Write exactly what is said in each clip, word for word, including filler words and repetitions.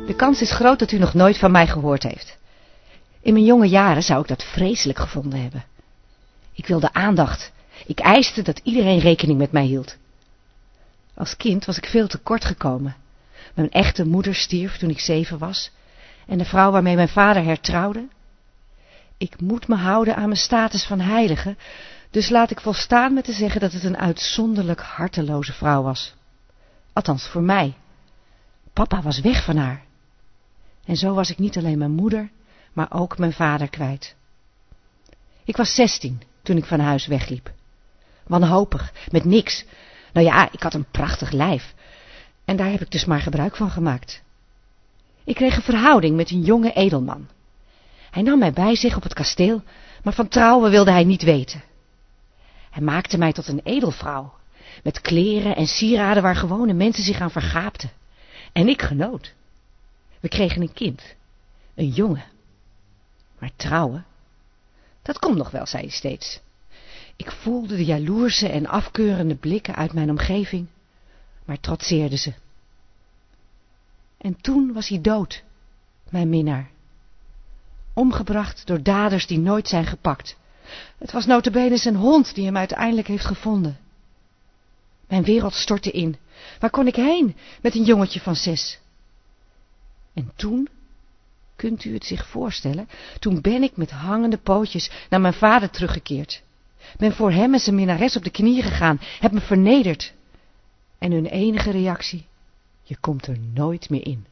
De kans is groot dat u nog nooit van mij gehoord heeft. In mijn jonge jaren zou ik dat vreselijk gevonden hebben. Ik wilde aandacht. Ik eiste dat iedereen rekening met mij hield. Als kind was ik veel te kort gekomen. Mijn echte moeder stierf toen ik zeven was en de vrouw waarmee mijn vader hertrouwde. Ik moet me houden aan mijn status van heilige, dus laat ik volstaan met te zeggen dat het een uitzonderlijk harteloze vrouw was. Althans voor mij. Papa was weg van haar. En zo was ik niet alleen mijn moeder, maar ook mijn vader kwijt. Ik was zestien toen ik van huis wegliep. Wanhopig, met niks. Nou ja, ik had een prachtig lijf. En daar heb ik dus maar gebruik van gemaakt. Ik kreeg een verhouding met een jonge edelman. Hij nam mij bij zich op het kasteel, maar van trouwen wilde hij niet weten. Hij maakte mij tot een edelvrouw, met kleren en sieraden waar gewone mensen zich aan vergaapten. En ik genoot. We kregen een kind, een jongen. Maar trouwen, dat komt nog wel, zei hij steeds. Ik voelde de jaloerse en afkeurende blikken uit mijn omgeving, maar trotseerde ze. En toen was hij dood, mijn minnaar. Omgebracht door daders die nooit zijn gepakt. Het was nota bene zijn hond die hem uiteindelijk heeft gevonden. Mijn wereld stortte in. Waar kon ik heen met een jongetje van zes? En toen, kunt u het zich voorstellen, toen ben ik met hangende pootjes naar mijn vader teruggekeerd. Ben voor hem en zijn minnares op de knieën gegaan, heb me vernederd. En hun enige reactie, je komt er nooit meer in.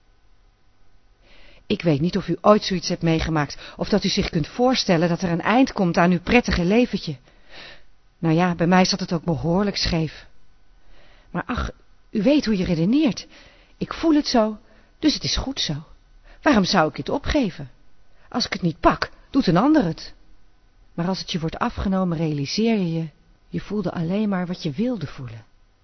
Ik weet niet of u ooit zoiets hebt meegemaakt, of dat u zich kunt voorstellen dat er een eind komt aan uw prettige leventje. Nou ja, bij mij zat het ook behoorlijk scheef. Maar ach, u weet hoe je redeneert. Ik voel het zo, dus het is goed zo. Waarom zou ik het opgeven? Als ik het niet pak, doet een ander het. Maar als het je wordt afgenomen, realiseer je je, je voelde alleen maar wat je wilde voelen.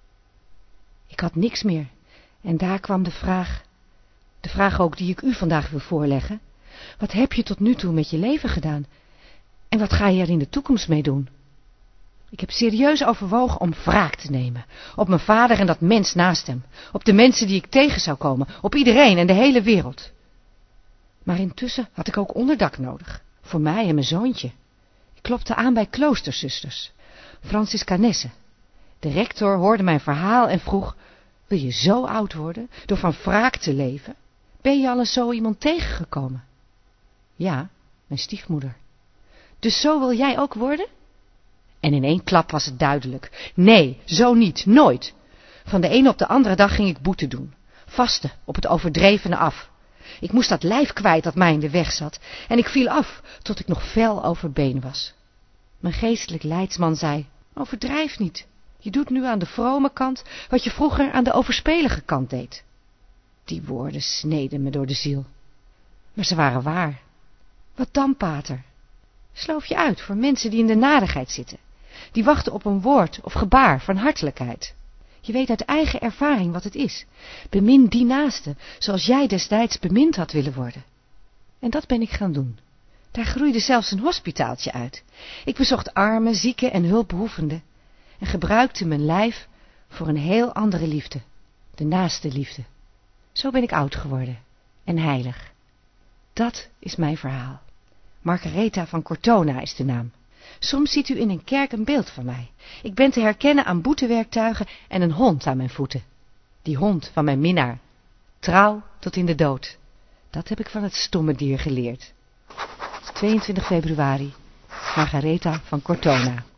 Ik had niks meer en daar kwam de vraag, de vraag ook die ik u vandaag wil voorleggen. Wat heb je tot nu toe met je leven gedaan? En wat ga je er in de toekomst mee doen? Ik heb serieus overwogen om wraak te nemen. Op mijn vader en dat mens naast hem. Op de mensen die ik tegen zou komen. Op iedereen en de hele wereld. Maar intussen had ik ook onderdak nodig. Voor mij en mijn zoontje. Ik klopte aan bij kloosterzusters. Franciscanessen. De rector hoorde mijn verhaal en vroeg, wil je zo oud worden, door van wraak te leven? Ben je al eens zo iemand tegengekomen? Ja, mijn stiefmoeder. Dus zo wil jij ook worden? En in één klap was het duidelijk. Nee, zo niet, nooit. Van de ene op de andere dag ging ik boete doen. Vasten, op het overdrevene af. Ik moest dat lijf kwijt dat mij in de weg zat. En ik viel af, tot ik nog fel overbeen was. Mijn geestelijk leidsman zei, overdrijf niet. Je doet nu aan de vrome kant wat je vroeger aan de overspelige kant deed. Die woorden sneden me door de ziel. Maar ze waren waar. Wat dan, pater? Sloof je uit voor mensen die in de narigheid zitten. Die wachten op een woord of gebaar van hartelijkheid. Je weet uit eigen ervaring wat het is. Bemin die naaste, zoals jij destijds bemind had willen worden. En dat ben ik gaan doen. Daar groeide zelfs een hospitaaltje uit. Ik bezocht armen, zieken en hulpbehoevenden. En gebruikte mijn lijf voor een heel andere liefde. De naaste liefde. Zo ben ik oud geworden. En heilig. Dat is mijn verhaal. Margaretha van Cortona is de naam. Soms ziet u in een kerk een beeld van mij. Ik ben te herkennen aan boetewerktuigen en een hond aan mijn voeten. Die hond van mijn minnaar. Trouw tot in de dood. Dat heb ik van het stomme dier geleerd. tweeëntwintig februari. Margaretha van Cortona.